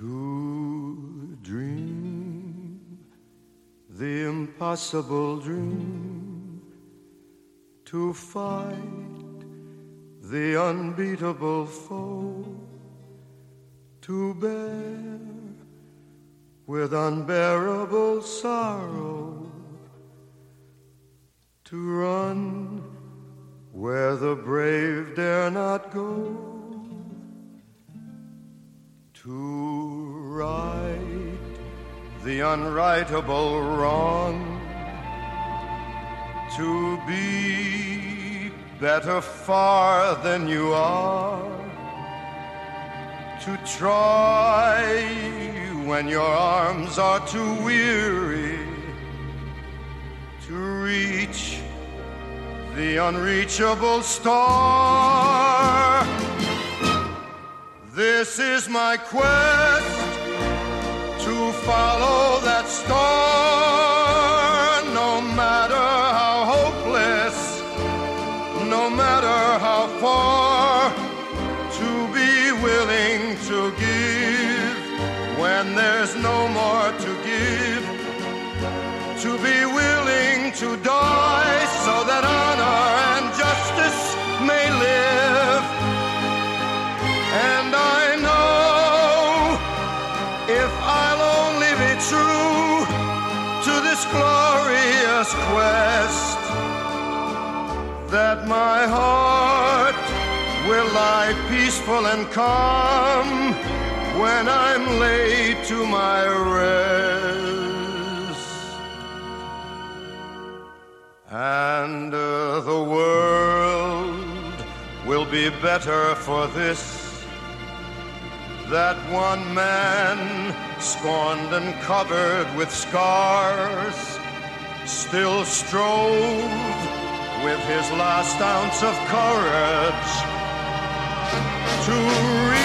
To dream the impossible dream, to fight the unbeatable foe, to bear with unbearable sorrow, to run where the brave dare not go, to right the unrightable wrong, to be better far than you are, to try when your arms are too weary, to reach the unreachable star. This is my quest, to follow that star, no matter how hopeless, no matter how far, to be willing to give when there's no more to give, to be willing to die so that honor and justice may live. And I know if I'll only be true to this glorious quest, that my heart will lie peaceful and calm when I'm laid to my rest. And the world will be better for this, that one man, scorned and covered with scars, still strove with his last ounce of courage to reach